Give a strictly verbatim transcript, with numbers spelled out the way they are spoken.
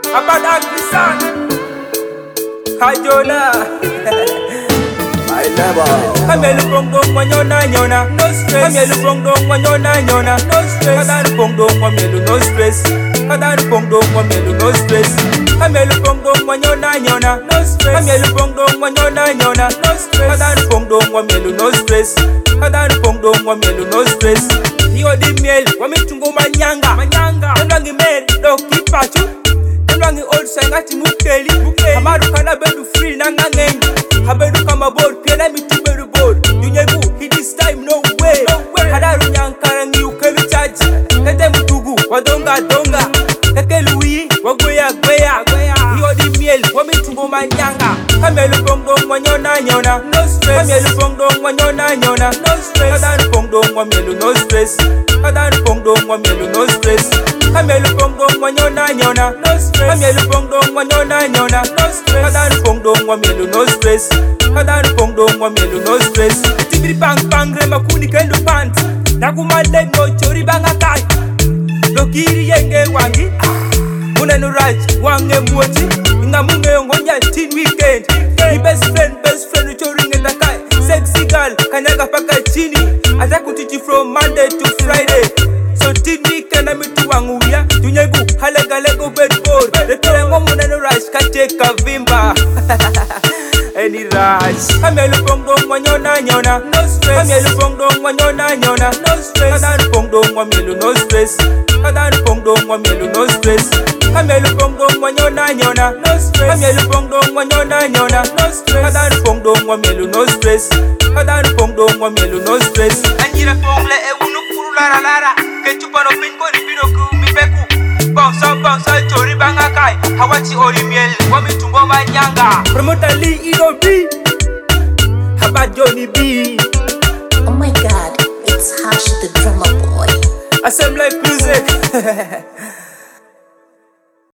About Akrisan Kajola My level. Kamelu Pongdong Wanyona Nyona No stress Kamelu Pongdong Wanyona Nyona No stress Kadanu Pongdong Wamelu No stress Kadanu Pongdong Wamelu No stress Kamelu Pongdong Wanyona Nyona No stress Kamelu Pongdong Wanyona Nyona No stress Kadanu Pongdong Wamelu No stress Kadanu Pongdong Wamelu No stress Hiyo di miel Wamitungo manyanga Manyanga Nwangi meri Do kipachu Nwangi old sangati mukeli Hamaru kana bedu free nanga ngengi Habedu kama board Piena mitu bedu board Yunyebu hit this time no way Hadaru nyankara ngi ukelu charge Kete mutugu wadonga donga Keke luyi wagwea gwea Hiyo di miel Wamitungo manyanga Kamelu pongdong wanyona nyona No stress Kamelu pongdong wanyona nyona No stress Kadanu pongdong wamielu no stress Kadanu pongdong wamielu no stress Kamelu pongdong wanyona nyona No stress Kamelu pongdong wanyona nyona No stress Kadanu pongdong wamielu no stress Kadanu pongdong wamielu no stress Tibiri bang bang rema kuni kendo pant Nakumale no chori banga kai Lokiri yenge wangi Munenu raj wange muoti Inga munge yongonya teen weekend Ni best friend best friend uchori ngenda kai Sexy girl kanyaga paka chini Ata kutiti from Monday to Friday So teen weekend amitu wanguya Tunyebu halega lego bedboard Rekele ngo munenu raj kacheka vimba Any rush Kamelu pongdong wanyona nyona No stress Kamelu pongdong wanyona nyona No stress Kadanu pongdong wamielu no stress Kadanu pongdong wamielu no stress Kamelu pongdong wanyona nyona No stress Kamelu pongdong wanyona nyona No stress Kadanu pongdong wamielu no stress Kadanu pongdong wamielu no stress Anjira pongle e unu kuru lara lara Kechupa no pinko ni bino ku mipeku Bounce bounce chori banga kai Hawachi ori miel Wamitungo manyanga Promoter Lee Ido B Haba Johnny B Oh my god, it's Hash the drummer boy. I sound like music